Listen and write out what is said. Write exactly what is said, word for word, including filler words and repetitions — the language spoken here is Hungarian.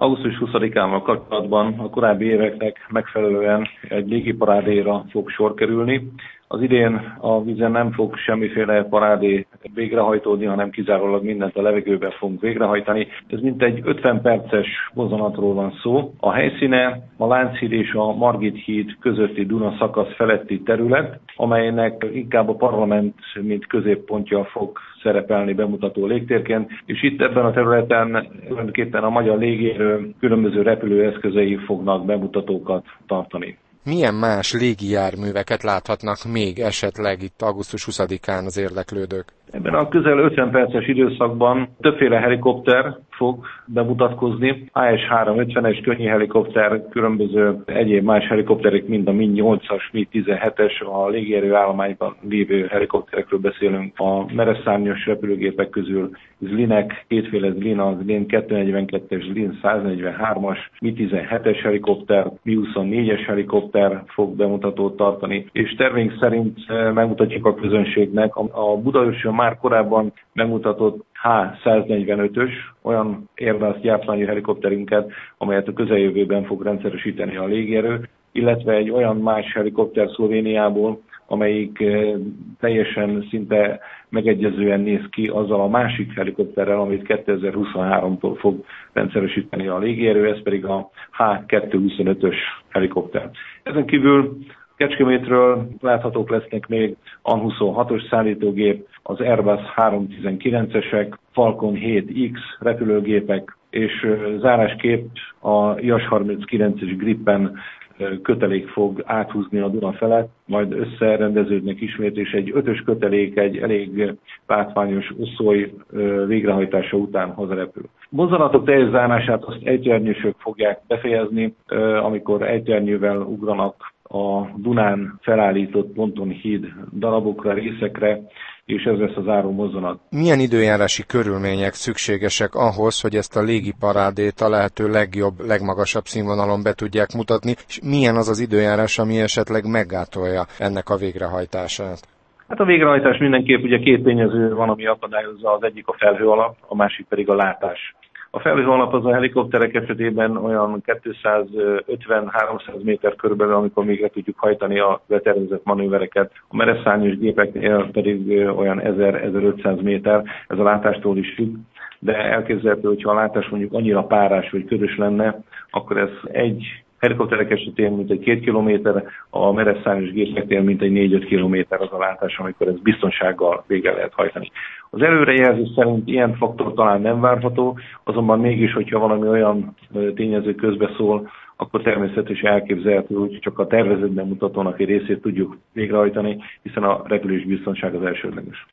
augusztus huszadikával kapcsolatban a korábbi éveknek megfelelően egy légiparádéra fog sor kerülni. Az idén a vízen nem fog semmiféle parádé végrehajtódni, hanem kizárólag mindent a levegőben fogunk végrehajtani. Ez mintegy ötven perces mozzanatról van szó. A helyszíne a Lánchíd és a Margit híd közötti Duna szakasz feletti terület, amelynek inkább a parlament mint középpontja fog szerepelni bemutató légtérként, és itt ebben a területen tulajdonképpen a magyar légierő különböző repülőeszközei fognak bemutatókat tartani. Milyen más légijárműveket láthatnak még esetleg itt augusztus huszadikán az érdeklődők? Ebben a közel ötven perces időszakban többféle helikopter fog bemutatkozni. á es háromszázötvenes könnyű helikopter, különböző egyéb más helikopterek, mind a MiG nyolcas, MiG tizenhetes, a légierő állományban lévő helikopterekről beszélünk. A mereszárnyas repülőgépek közül Zlinek, kétféle Zlin, a Zlin kétszáznegyvenkettes, Zlin száznegyvenhármas, MiG tizenhetes helikopter, MiG huszonnégyes helikopter fog bemutatót tartani, és tervénk szerint megmutatjuk a közönségnek a Budaörsön már korábban megmutatott há száznegyvenötös, olyan Airbus gyártmányú helikopterünket, amelyet a közeljövőben fog rendszeresíteni a légierő, illetve egy olyan más helikopter Szlovéniából, amelyik teljesen szinte megegyezően néz ki azzal a másik helikopterrel, amit kétezer-huszonháromtól fog rendszeresíteni a légierő, ez pedig a há kétszázhuszonötös helikopter. Ezen kívül Kecskemétről láthatók lesznek még á huszonhatos szállítógép, az Airbus háromszáztizenkilencesek, Falcon hét X repülőgépek, és zárásképp a JAS harminckilences Gripen kötelék fog áthúzni a Duna felett, majd összerendeződnek ismét, és egy ötös kötelék egy elég látványos oszói végrehajtása után hazarepül. Mozzanatok teljes zárását azt ejtőernyősök fogják befejezni, amikor ejtőernyővel ugranak a Dunán felállított pontonhíd darabokra, részekre, és ez lesz a záró mozzanat. Milyen időjárási körülmények szükségesek ahhoz, hogy ezt a légiparádét a lehető legjobb, legmagasabb színvonalon be tudják mutatni, és milyen az az időjárás, ami esetleg meggátolja ennek a végrehajtását? Hát a végrehajtás mindenképp ugye két tényező van, ami akadályozza, az egyik a felhőalap, a másik pedig a látás. A felhőalap az a helikopterek esetében olyan kétszázötven-háromszáz méter körülbelül, amikor még le tudjuk hajtani a betervezett manővereket. A mereszárnyas gépeknél pedig olyan ezer-ezerötszáz méter, ez a látástól is függ, de elképzelhető, hogyha a látás mondjuk annyira párás vagy ködös lenne, akkor ez egy helikopterek esetén mint egy két kilométer, a mereszárnyas gépeknél mint egy négy-öt kilométer az a látás, amikor ez biztonsággal végre lehet hajtani. Az előrejelzés szerint ilyen faktor talán nem várható, azonban mégis, hogyha valami olyan tényező közbeszól, akkor természetesen elképzelhető, hogy csak a tervezetben mutatónak egy részét tudjuk végrehajtani, hiszen a repülés biztonság az elsődleges.